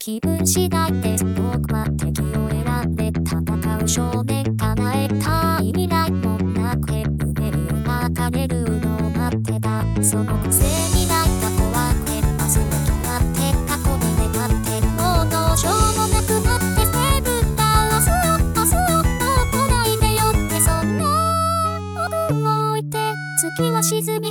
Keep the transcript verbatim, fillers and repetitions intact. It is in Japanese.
気分次第で僕は敵を選んで戦う少年。叶えたい未来もなく夢を描れるのを待ってた。そのくせに泣いた子はくれ明日が決まって過去に願ってもうどうしようもなくなってセブンだ。明日よ明日よもう来ないでよってそんな僕を置いて月は沈み